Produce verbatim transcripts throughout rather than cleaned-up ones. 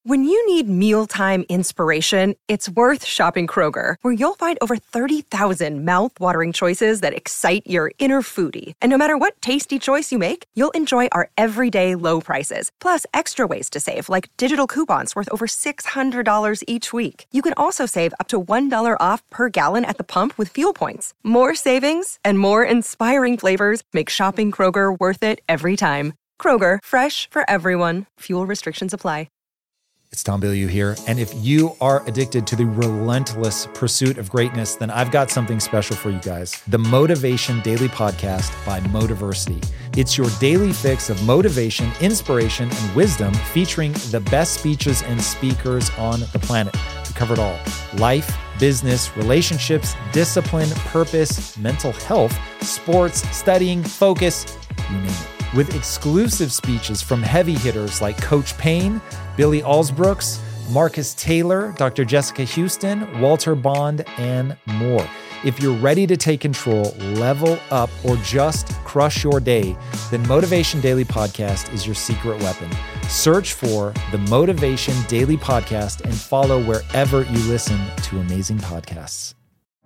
When you need mealtime inspiration, it's worth shopping Kroger, where you'll find over thirty thousand mouth-watering choices that excite your inner foodie. And no matter what tasty choice you make, you'll enjoy our everyday low prices, plus extra ways to save, like digital coupons worth over six hundred dollars each week. You can also save up to one dollar off per gallon at the pump with fuel points. More savings and more inspiring flavors make shopping Kroger worth it every time. Kroger, fresh for everyone. Fuel restrictions apply. It's Tom Bilyeu here, and if you are addicted to the relentless pursuit of greatness, then I've got something special for you guys. The Motivation Daily Podcast by Motiversity. It's your daily fix of motivation, inspiration, and wisdom, featuring the best speeches and speakers on the planet. We cover it all: life, business, relationships, discipline, purpose, mental health, sports, studying, focus, you name it. With exclusive speeches from heavy hitters like Coach Payne, Billy Alsbrooks, Marcus Taylor, Doctor Jessica Houston, Walter Bond, and more. If you're ready to take control, level up, or just crush your day, then Motivation Daily Podcast is your secret weapon. Search for the Motivation Daily Podcast and follow wherever you listen to amazing podcasts.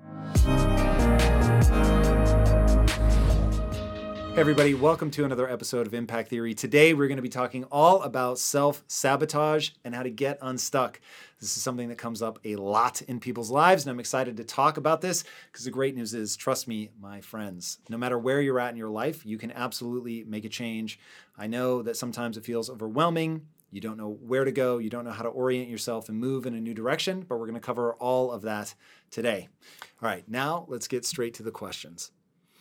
Hey everybody, welcome to another episode of Impact Theory. Today we're going to be talking all about self-sabotage and how to get unstuck. This is something that comes up a lot in people's lives, and I'm excited to talk about this because the great news is, trust me, my friends, no matter where you're at in your life, you can absolutely make a change. I know that sometimes it feels overwhelming. You don't know where to go. You don't know how to orient yourself and move in a new direction, but we're going to cover all of that today. All right, now let's get straight to the questions.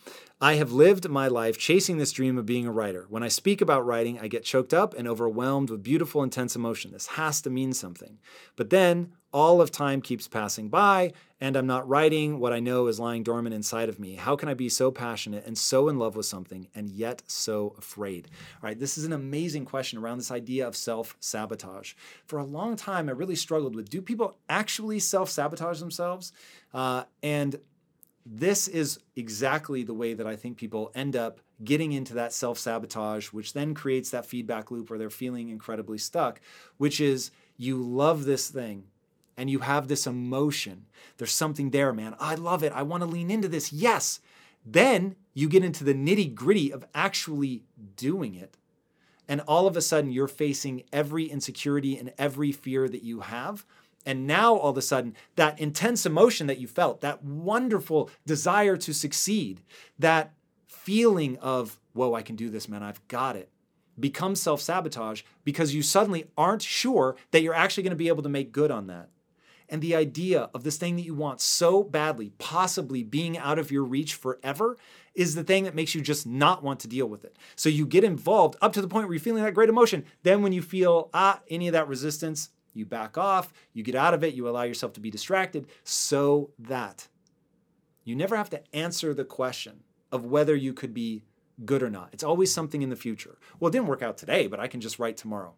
I have lived my life chasing this dream of being a writer. When I speak about writing, I get choked up and overwhelmed with beautiful, intense emotion. This has to mean something. But then all of time keeps passing by, and I'm not writing what I know is lying dormant inside of me. How can I be so passionate and so in love with something and yet so afraid? All right, this is an amazing question around this idea of self-sabotage. For a long time, I really struggled with, do people actually self-sabotage themselves? Uh, and This is exactly the way that I think people end up getting into that self-sabotage, which then creates that feedback loop where they're feeling incredibly stuck, which is you love this thing and you have this emotion. There's something there, man. I love it. I want to lean into this. Yes. Then you get into the nitty-gritty of actually doing it. And all of a sudden, you're facing every insecurity and every fear that you have. And now all of a sudden, that intense emotion that you felt, that wonderful desire to succeed, that feeling of, whoa, I can do this, man, I've got it, becomes self-sabotage because you suddenly aren't sure that you're actually going to be able to make good on that. And the idea of this thing that you want so badly, possibly being out of your reach forever, is the thing that makes you just not want to deal with it. So you get involved up to the point where you're feeling that great emotion. Then when you feel, ah, any of that resistance, you back off, you get out of it, you allow yourself to be distracted so that you never have to answer the question of whether you could be good or not. It's always something in the future. Well, it didn't work out today, but I can just write tomorrow.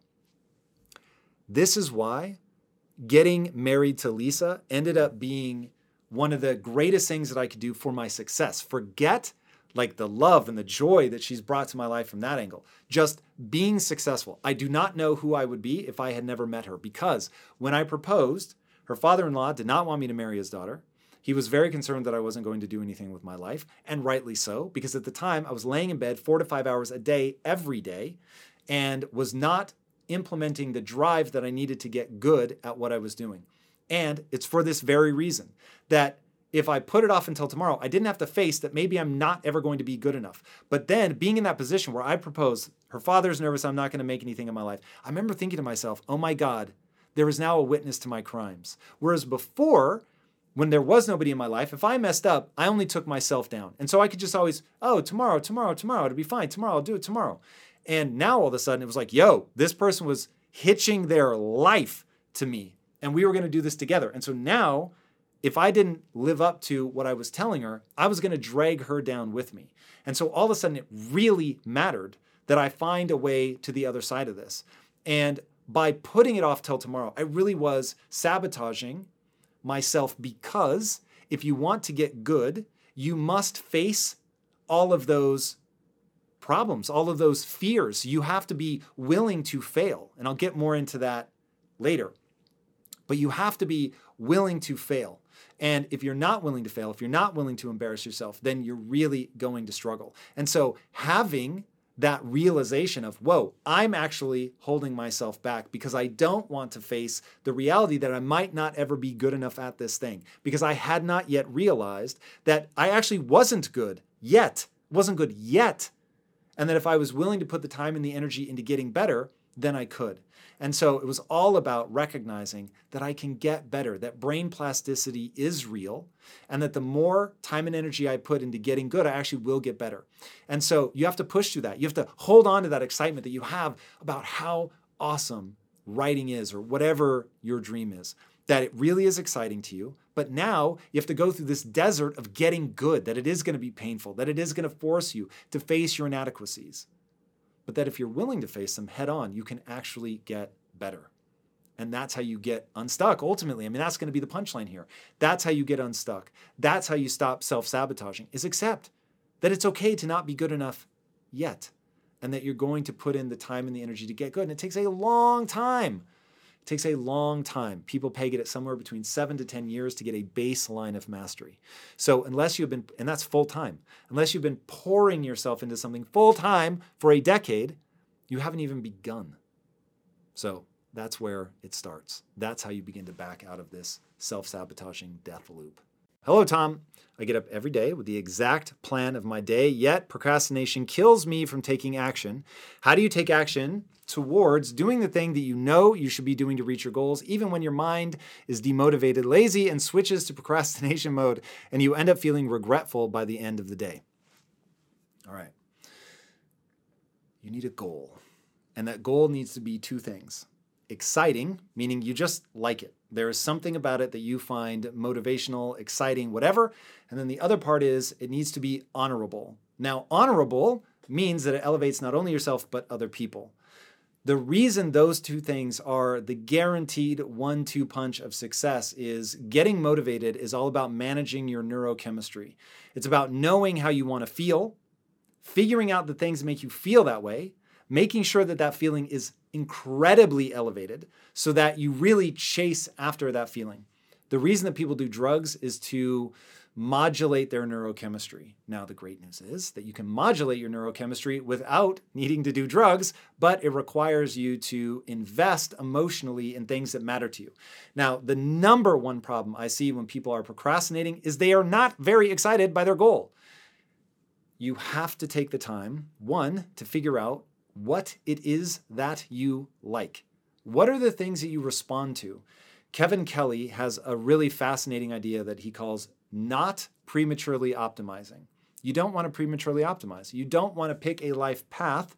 This is why getting married to Lisa ended up being one of the greatest things that I could do for my success. Forget like the love and the joy that she's brought to my life from that angle. Just being successful. I do not know who I would be if I had never met her, because when I proposed, her father-in-law did not want me to marry his daughter. He was very concerned that I wasn't going to do anything with my life, and rightly so, because at the time I was laying in bed four to five hours a day, every day, and was not implementing the drive that I needed to get good at what I was doing. And it's for this very reason that if I put it off until tomorrow, I didn't have to face that maybe I'm not ever going to be good enough. But then being in that position where I propose, her father's nervous, I'm not going to make anything in my life. I remember thinking to myself, oh my God, there is now a witness to my crimes. Whereas before, when there was nobody in my life, if I messed up, I only took myself down. And so I could just always, oh, tomorrow, tomorrow, tomorrow, it'll be fine. Tomorrow, I'll do it tomorrow. And now all of a sudden it was like, yo, this person was hitching their life to me and we were going to do this together. And so now, if I didn't live up to what I was telling her, I was going to drag her down with me. And so all of a sudden it really mattered that I find a way to the other side of this. And by putting it off till tomorrow, I really was sabotaging myself, because if you want to get good, you must face all of those problems, all of those fears. You have to be willing to fail. And I'll get more into that later. But you have to be willing to fail. And if you're not willing to fail, if you're not willing to embarrass yourself, then you're really going to struggle. And so having that realization of, whoa, I'm actually holding myself back because I don't want to face the reality that I might not ever be good enough at this thing, because I had not yet realized that I actually wasn't good yet, wasn't good yet. And that if I was willing to put the time and the energy into getting better, then I could. And so it was all about recognizing that I can get better, that brain plasticity is real, and that the more time and energy I put into getting good, I actually will get better. And so you have to push through that. You have to hold on to that excitement that you have about how awesome writing is, or whatever your dream is, that it really is exciting to you. But now you have to go through this desert of getting good, that it is going to be painful, that it is going to force you to face your inadequacies. But that if you're willing to face them head on, you can actually get better. And that's how you get unstuck, ultimately. I mean, that's going to be the punchline here. That's how you get unstuck. That's how you stop self-sabotaging, is accept that it's okay to not be good enough yet, and that you're going to put in the time and the energy to get good. And it takes a long time. It takes a long time. People peg it at somewhere between seven to ten years to get a baseline of mastery. So unless you've been, and that's full time, unless you've been pouring yourself into something full time for a decade, you haven't even begun. So that's where it starts. That's how you begin to back out of this self-sabotaging death loop. Hello, Tom. I get up every day with the exact plan of my day, yet procrastination kills me from taking action. How do you take action towards doing the thing that you know you should be doing to reach your goals, even when your mind is demotivated, lazy, and switches to procrastination mode, and you end up feeling regretful by the end of the day? All right. You need a goal. And that goal needs to be two things. Exciting, meaning you just like it. There is something about it that you find motivational, exciting, whatever. And then the other part is it needs to be honorable. Now, honorable means that it elevates not only yourself, but other people. The reason those two things are the guaranteed one two punch of success is getting motivated is all about managing your neurochemistry. It's about knowing how you want to feel, figuring out the things that make you feel that way, making sure that that feeling is incredibly elevated so that you really chase after that feeling. The reason that people do drugs is to modulate their neurochemistry. Now, the great news is that you can modulate your neurochemistry without needing to do drugs, but it requires you to invest emotionally in things that matter to you. Now, the number one problem I see when people are procrastinating is they are not very excited by their goal. You have to take the time, one, to figure out what it is that you like. What are the things that you respond to? Kevin Kelly has a really fascinating idea that he calls not prematurely optimizing. You don't want to prematurely optimize. You don't want to pick a life path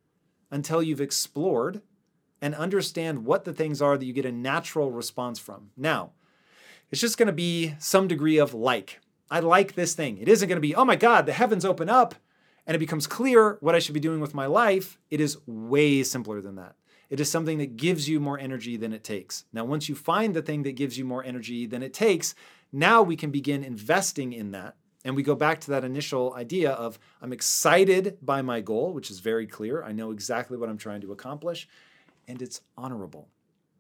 until you've explored and understand what the things are that you get a natural response from. Now, it's just going to be some degree of like. I like this thing. It isn't going to be, oh my God, the heavens open up and it becomes clear what I should be doing with my life. It is way simpler than that. It is something that gives you more energy than it takes. Now, once you find the thing that gives you more energy than it takes, now we can begin investing in that. And we go back to that initial idea of I'm excited by my goal, which is very clear. I know exactly what I'm trying to accomplish, and it's honorable.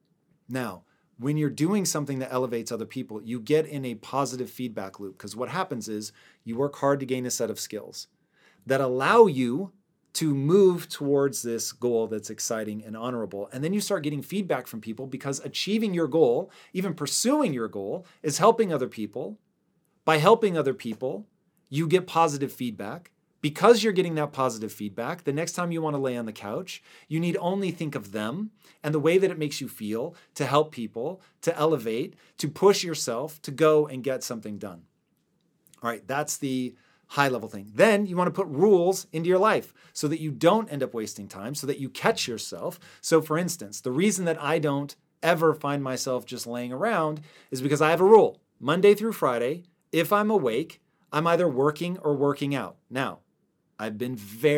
Now, when you're doing something that elevates other people, you get in a positive feedback loop, because what happens is you work hard to gain a set of skills that allow you to move towards this goal that's exciting and honorable. And then you start getting feedback from people because achieving your goal, even pursuing your goal, is helping other people. By helping other people, you get positive feedback. Because you're getting that positive feedback, the next time you want to lay on the couch, you need only think of them and the way that it makes you feel to help people, to elevate, to push yourself, to go and get something done. All right, that's the high level thing. Then you want to put rules into your life so that you don't end up wasting time, so that you catch yourself. So for instance, the reason that I don't ever find myself just laying around is because I have a rule. Monday through Friday, if I'm awake, I'm either working or working out. Now, I've been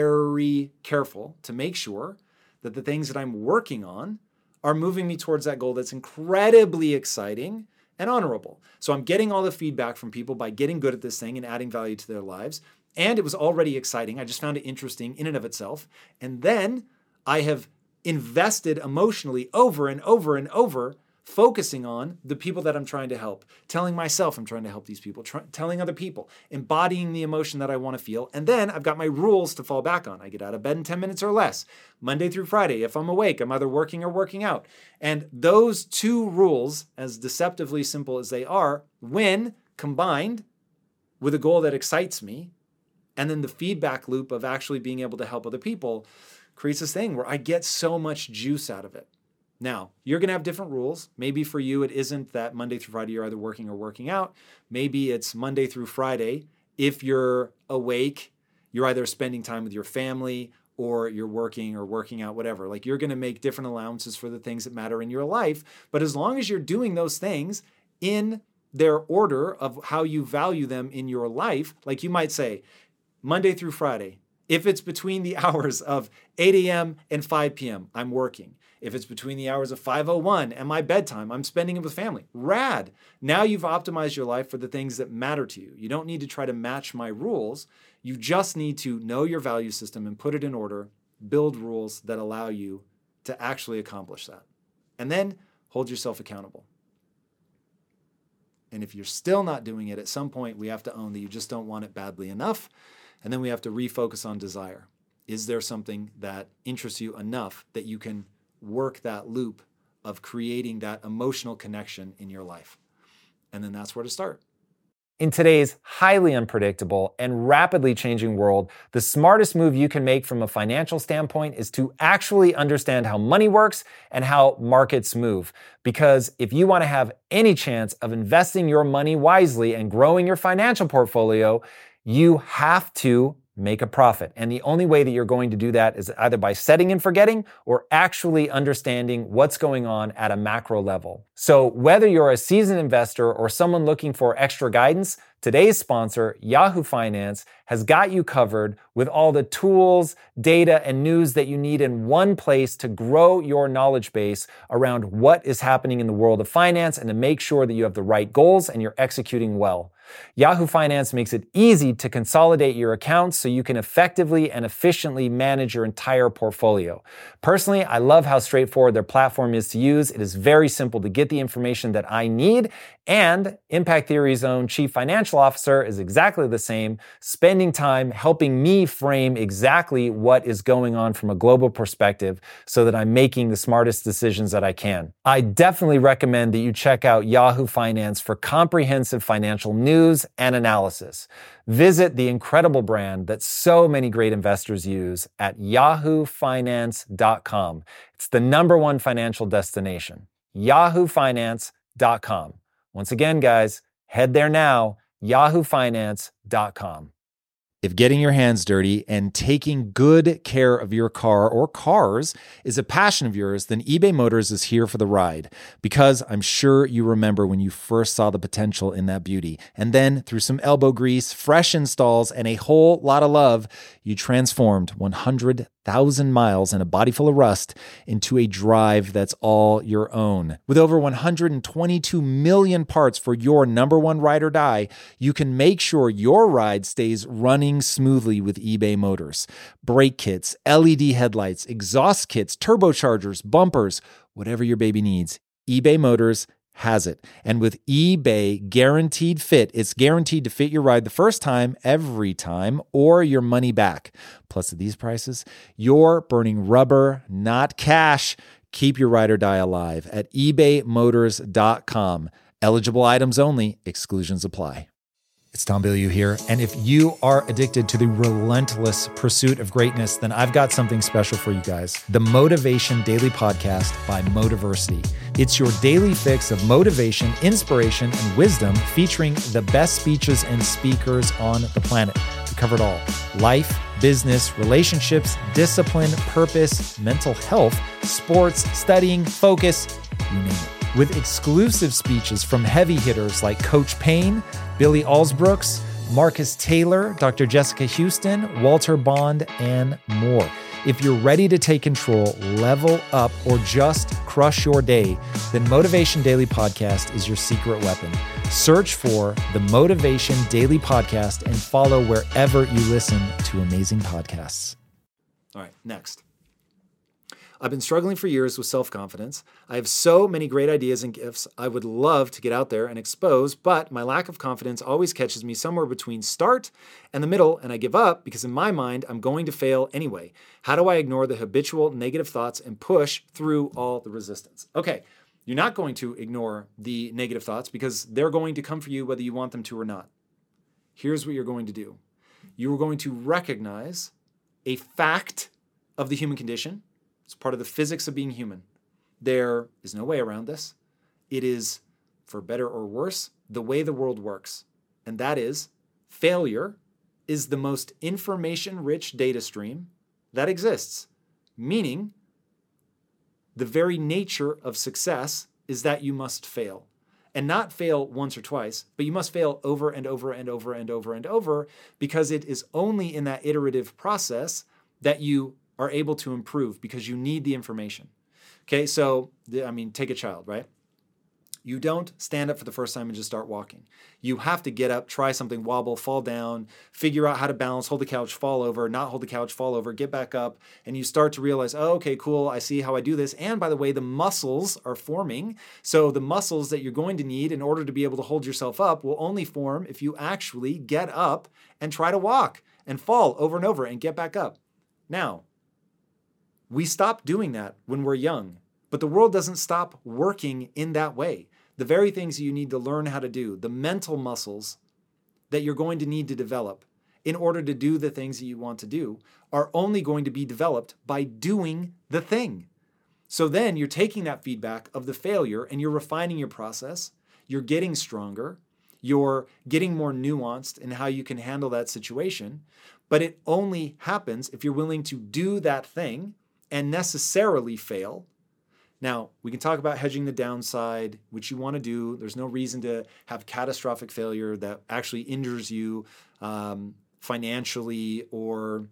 very careful to make sure that the things that I'm working on are moving me towards that goal that's incredibly exciting and honorable. So I'm getting all the feedback from people by getting good at this thing and adding value to their lives. And it was already exciting. I just found it interesting in and of itself. And then I have invested emotionally over and over and over, focusing on the people that I'm trying to help, telling myself I'm trying to help these people, try, telling other people, embodying the emotion that I want to feel. And then I've got my rules to fall back on. I get out of bed in ten minutes or less, Monday through Friday. If I'm awake, I'm either working or working out. And those two rules, as deceptively simple as they are, when combined with a goal that excites me, and then the feedback loop of actually being able to help other people, creates this thing where I get so much juice out of it. Now, you're going to have different rules. Maybe for you, it isn't that Monday through Friday, you're either working or working out. Maybe it's Monday through Friday. If you're awake, you're either spending time with your family or you're working or working out, whatever. Like, you're going to make different allowances for the things that matter in your life. But as long as you're doing those things in their order of how you value them in your life, like you might say, Monday through Friday, if it's between the hours of eight a.m. and five p.m., I'm working. If it's between the hours of five oh one and my bedtime, I'm spending it with family. Rad. Now you've optimized your life for the things that matter to you. You don't need to try to match my rules. You just need to know your value system and put it in order, build rules that allow you to actually accomplish that. And then hold yourself accountable. And if you're still not doing it, at some point we have to own that you just don't want it badly enough. And then we have to refocus on desire. Is there something that interests you enough that you can work that loop of creating that emotional connection in your life? And then that's where to start. In today's highly unpredictable and rapidly changing world, the smartest move you can make from a financial standpoint is to actually understand how money works and how markets move. Because if you want to have any chance of investing your money wisely and growing your financial portfolio, you have to make a profit. And the only way that you're going to do that is either by setting and forgetting or actually understanding what's going on at a macro level. So whether you're a seasoned investor or someone looking for extra guidance, today's sponsor, Yahoo Finance, has got you covered with all the tools, data, and news that you need in one place to grow your knowledge base around what is happening in the world of finance and to make sure that you have the right goals and you're executing well. Yahoo Finance makes it easy to consolidate your accounts so you can effectively and efficiently manage your entire portfolio. Personally, I love how straightforward their platform is to use. It is very simple to get the information that I need, and Impact Theory's own Chief Financial Officer is exactly the same, spending time helping me frame exactly what is going on from a global perspective so that I'm making the smartest decisions that I can. I definitely recommend that you check out Yahoo Finance for comprehensive financial news and analysis. Visit the incredible brand that so many great investors use at yahoo finance dot com. It's the number one financial destination, yahoo finance dot com. Once again, guys, head there now, yahoo finance dot com. If getting your hands dirty and taking good care of your car or cars is a passion of yours, then eBay Motors is here for the ride. Because I'm sure you remember when you first saw the potential in that beauty. And then through some elbow grease, fresh installs, and a whole lot of love, you transformed one hundred thousand miles and a body full of rust into a drive that's all your own. With over one hundred twenty-two million parts for your number one ride or die, you can make sure your ride stays running smoothly with eBay Motors. Brake kits, L E D headlights, exhaust kits, turbochargers, bumpers, whatever your baby needs, eBay Motors has it. And with eBay Guaranteed Fit, it's guaranteed to fit your ride the first time, every time, or your money back. Plus, at these prices, you're burning rubber, not cash. Keep your ride or die alive at ebay motors dot com. Eligible items only. Exclusions apply. It's Tom Bilyeu here, and if you are addicted to the relentless pursuit of greatness, then I've got something special for you guys. The Motivation Daily Podcast by Motiversity. It's your daily fix of motivation, inspiration, and wisdom featuring the best speeches and speakers on the planet. We cover it all. Life, business, relationships, discipline, purpose, mental health, sports, studying, focus, you name it. With exclusive speeches from heavy hitters like Coach Payne, Billy Alsbrooks, Marcus Taylor, Doctor Jessica Houston, Walter Bond, and more. If you're ready to take control, level up, or just crush your day, then Motivation Daily Podcast is your secret weapon. Search for the Motivation Daily Podcast and follow wherever you listen to amazing podcasts. All right, next. I've been struggling for years with self-confidence. I have so many great ideas and gifts I would love to get out there and expose, but my lack of confidence always catches me somewhere between start and the middle, and I give up because in my mind, I'm going to fail anyway. How do I ignore the habitual negative thoughts and push through all the resistance? Okay, you're not going to ignore the negative thoughts because they're going to come for you whether you want them to or not. Here's what you're going to do. You are going to recognize a fact of the human condition. It's part of the physics of being human. There is no way around this. It is, for better or worse, the way the world works. And that is, failure is the most information-rich data stream that exists. Meaning, the very nature of success is that you must fail. And not fail once or twice, but you must fail over and over and over and over and over because it is only in that iterative process that you are able to improve because you need the information. Okay, so, I mean, take a child, right? You don't stand up for the first time and just start walking. You have to get up, try something, wobble, fall down, figure out how to balance, hold the couch, fall over, not hold the couch, fall over, get back up, and you start to realize, oh, okay, cool, I see how I do this. And by the way, the muscles are forming. So the muscles that you're going to need in order to be able to hold yourself up will only form if you actually get up and try to walk and fall over and over and get back up. Now, we stop doing that when we're young, but the world doesn't stop working in that way. The very things you need to learn how to do, the mental muscles that you're going to need to develop in order to do the things that you want to do, are only going to be developed by doing the thing. So then you're taking that feedback of the failure and you're refining your process, you're getting stronger, you're getting more nuanced in how you can handle that situation, but it only happens if you're willing to do that thing and necessarily fail. Now, we can talk about hedging the downside, which you want to do. There's no reason to have catastrophic failure that actually injures you um, financially, or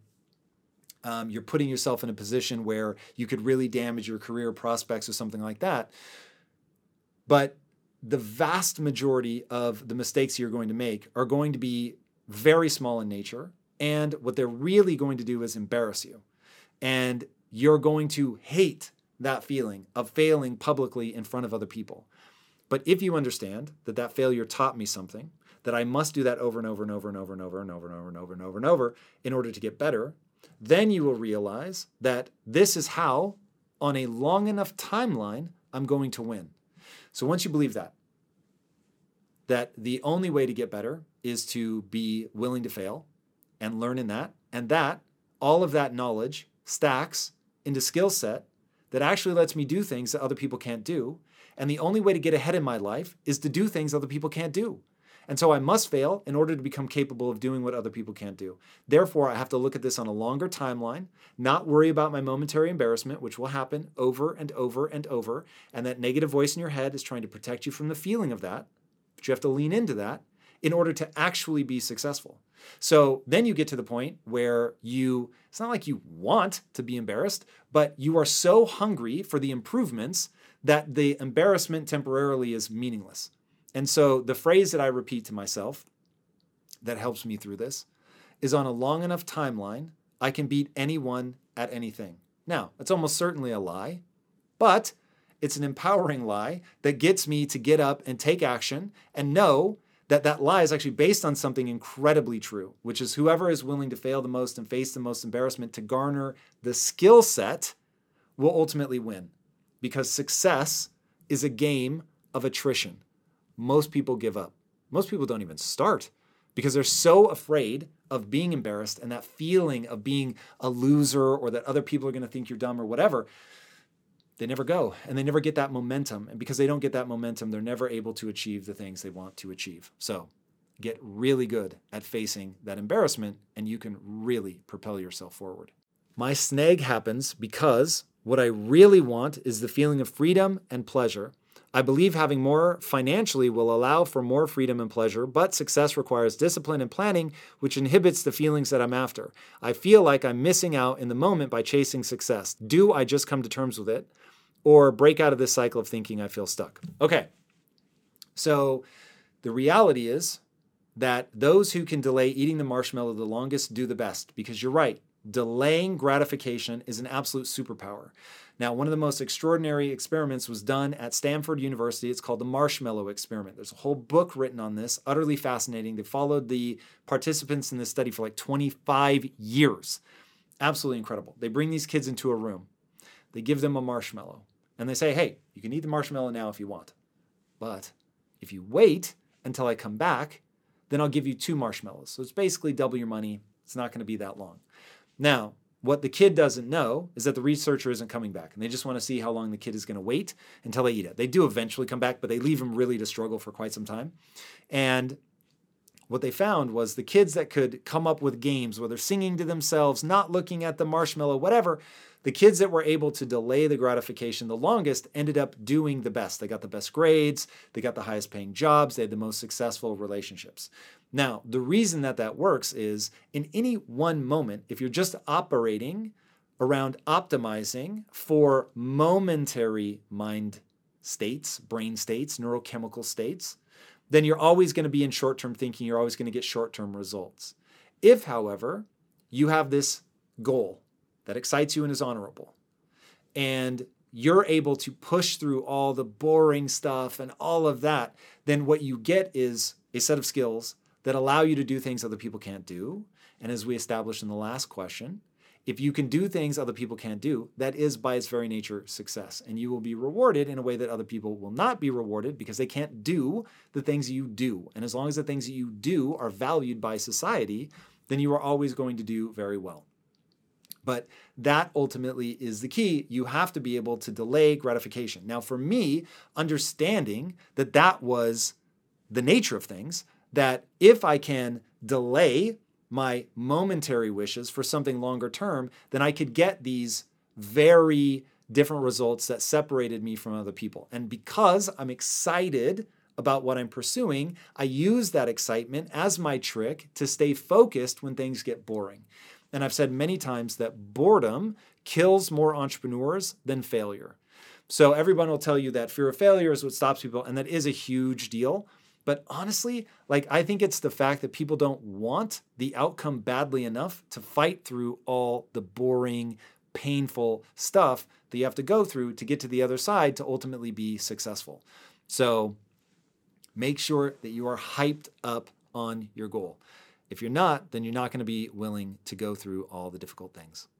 um, you're putting yourself in a position where you could really damage your career prospects or something like that. But the vast majority of the mistakes you're going to make are going to be very small in nature, and what they're really going to do is embarrass you. And you're going to hate that feeling of failing publicly in front of other people. But if you understand that that failure taught me something, that I must do that over and over and over and over and over and over and over and over and over and over in order to get better, then you will realize that this is how, on a long enough timeline, I'm going to win. So once you believe that, that the only way to get better is to be willing to fail and learn in that, and that all of that knowledge stacks into skill set that actually lets me do things that other people can't do. And the only way to get ahead in my life is to do things other people can't do. And so I must fail in order to become capable of doing what other people can't do. Therefore, I have to look at this on a longer timeline, not worry about my momentary embarrassment, which will happen over and over and over. And that negative voice in your head is trying to protect you from the feeling of that. But you have to lean into that in order to actually be successful. So then you get to the point where you, it's not like you want to be embarrassed, but you are so hungry for the improvements that the embarrassment temporarily is meaningless. And so the phrase that I repeat to myself that helps me through this is, on a long enough timeline, I can beat anyone at anything. Now, it's almost certainly a lie, but it's an empowering lie that gets me to get up and take action and know that that lie is actually based on something incredibly true, which is whoever is willing to fail the most and face the most embarrassment to garner the skill set will ultimately win. Because success is a game of attrition. Most people give up. Most people don't even start because they're so afraid of being embarrassed and that feeling of being a loser, or that other people are going to think you're dumb or whatever. They never go, and they never get that momentum. And because they don't get that momentum, they're never able to achieve the things they want to achieve. So get really good at facing that embarrassment, and you can really propel yourself forward. My snag happens because what I really want is the feeling of freedom and pleasure. I believe having more financially will allow for more freedom and pleasure, but success requires discipline and planning, which inhibits the feelings that I'm after. I feel like I'm missing out in the moment by chasing success. Do I just come to terms with it, or break out of this cycle of thinking I feel stuck? Okay, so the reality is that those who can delay eating the marshmallow the longest do the best, because you're right. Delaying gratification is an absolute superpower. Now, one of the most extraordinary experiments was done at Stanford University. It's called the marshmallow experiment. There's a whole book written on this, utterly fascinating. They followed the participants in this study for like twenty-five years. Absolutely incredible. They bring these kids into a room. They give them a marshmallow. And they say, hey, you can eat the marshmallow now if you want. But if you wait until I come back, then I'll give you two marshmallows. So it's basically double your money. It's not going to be that long. Now, what the kid doesn't know is that the researcher isn't coming back. And they just want to see how long the kid is going to wait until they eat it. They do eventually come back, but they leave him really to struggle for quite some time. And what they found was the kids that could come up with games, whether singing to themselves, not looking at the marshmallow, whatever, the kids that were able to delay the gratification the longest ended up doing the best. They got the best grades, they got the highest paying jobs, they had the most successful relationships. Now, the reason that that works is in any one moment, if you're just operating around optimizing for momentary mind states, brain states, neurochemical states, then you're always going to be in short-term thinking. You're always going to get short-term results. If, however, you have this goal that excites you and is honorable, and you're able to push through all the boring stuff and all of that, then what you get is a set of skills that allow you to do things other people can't do. And as we established in the last question, if you can do things other people can't do, that is by its very nature success. And you will be rewarded in a way that other people will not be rewarded because they can't do the things you do. And as long as the things that you do are valued by society, then you are always going to do very well. But that ultimately is the key. You have to be able to delay gratification. Now, for me, understanding that that was the nature of things, that if I can delay my momentary wishes for something longer term, then I could get these very different results that separated me from other people. And because I'm excited about what I'm pursuing, I use that excitement as my trick to stay focused when things get boring. And I've said many times that boredom kills more entrepreneurs than failure. So everyone will tell you that fear of failure is what stops people, and that is a huge deal. But honestly, like I think it's the fact that people don't want the outcome badly enough to fight through all the boring, painful stuff that you have to go through to get to the other side to ultimately be successful. So make sure that you are hyped up on your goal. If you're not, then you're not going to be willing to go through all the difficult things.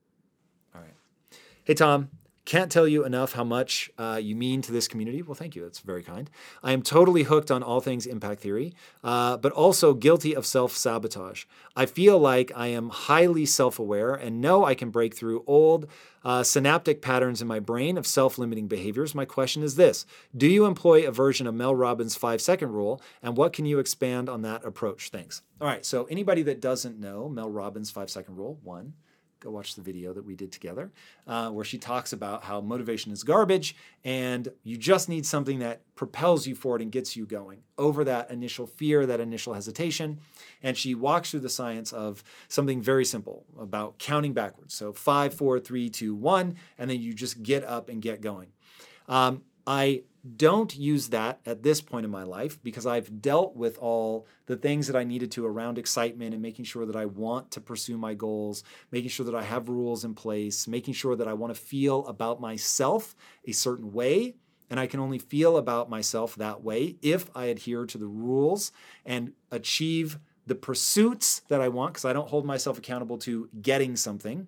All right. Hey, Tom. Can't tell you enough how much uh, you mean to this community. Well, thank you. That's very kind. I am totally hooked on all things impact theory, uh, but also guilty of self-sabotage. I feel like I am highly self-aware and know I can break through old uh, synaptic patterns in my brain of self-limiting behaviors. My question is this: do you employ a version of Mel Robbins' five-second rule, and what can you expand on that approach? Thanks. All right. So anybody that doesn't know Mel Robbins' five-second rule, one, go watch the video that we did together uh, where she talks about how motivation is garbage and you just need something that propels you forward and gets you going over that initial fear, that initial hesitation. And she walks through the science of something very simple about counting backwards. So five, four, three, two, one, and then you just get up and get going. Um, I don't use that at this point in my life because I've dealt with all the things that I needed to around excitement and making sure that I want to pursue my goals, making sure that I have rules in place, making sure that I want to feel about myself a certain way. And I can only feel about myself that way if I adhere to the rules and achieve the pursuits that I want, because I don't hold myself accountable to getting something.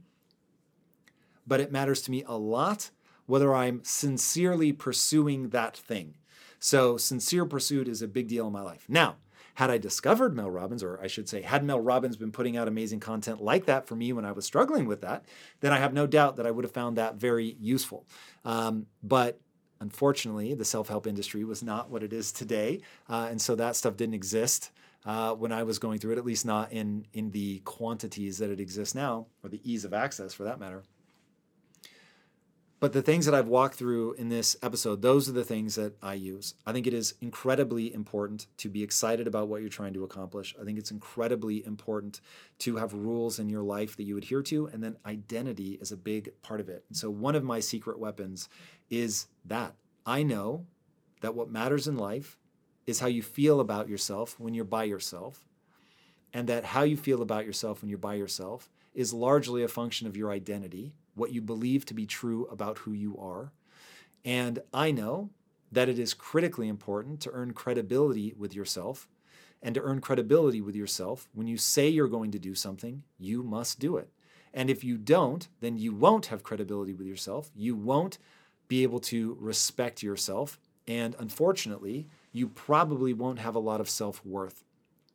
But it matters to me a lot whether I'm sincerely pursuing that thing. So sincere pursuit is a big deal in my life. Now, had I discovered Mel Robbins, or I should say, had Mel Robbins been putting out amazing content like that for me when I was struggling with that, then I have no doubt that I would have found that very useful. Um, but unfortunately, the self-help industry was not what it is today. Uh, and so that stuff didn't exist uh, when I was going through it, at least not in, in the quantities that it exists now, or the ease of access for that matter. But the things that I've walked through in this episode, those are the things that I use. I think it is incredibly important to be excited about what you're trying to accomplish. I think it's incredibly important to have rules in your life that you adhere to, and then identity is a big part of it. And so one of my secret weapons is that. I know that what matters in life is how you feel about yourself when you're by yourself, and that how you feel about yourself when you're by yourself is largely a function of your identity. what you believe to be true about who you are. And I know that it is critically important to earn credibility with yourself. And to earn credibility with yourself, when you say you're going to do something, you must do it. And if you don't, then you won't have credibility with yourself. You won't be able to respect yourself. And unfortunately, you probably won't have a lot of self-worth.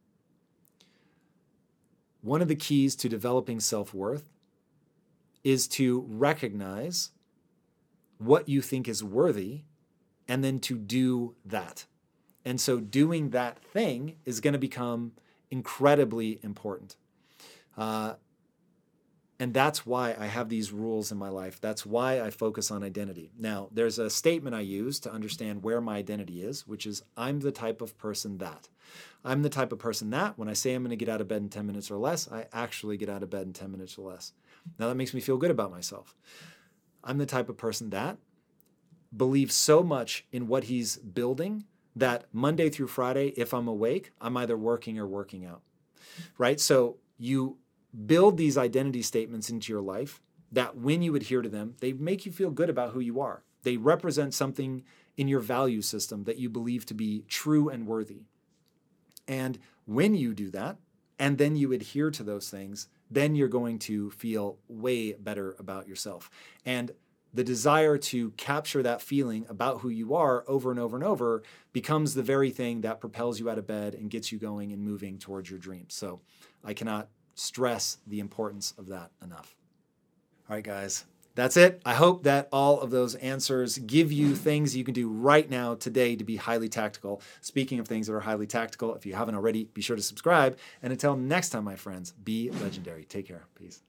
One of the keys to developing self-worth is to recognize what you think is worthy and then to do that. And so doing that thing is going to become incredibly important. Uh, and that's why I have these rules in my life. That's why I focus on identity. Now, there's a statement I use to understand where my identity is, which is I'm the type of person that. I'm the type of person that when I say I'm going to get out of bed in ten minutes or less, I actually get out of bed in ten minutes or less. Now, that makes me feel good about myself. I'm the type of person that believes so much in what he's building that Monday through Friday, if I'm awake, I'm either working or working out, right? So you build these identity statements into your life that when you adhere to them, they make you feel good about who you are. They represent something in your value system that you believe to be true and worthy. And when you do that, and then you adhere to those things, then you're going to feel way better about yourself. And the desire to capture that feeling about who you are over and over and over becomes the very thing that propels you out of bed and gets you going and moving towards your dreams. So I cannot stress the importance of that enough. All right, guys, that's it. I hope that all of those answers give you things you can do right now today to be highly tactical. Speaking of things that are highly tactical, if you haven't already, be sure to subscribe. And until next time, my friends, be legendary. Take care. Peace.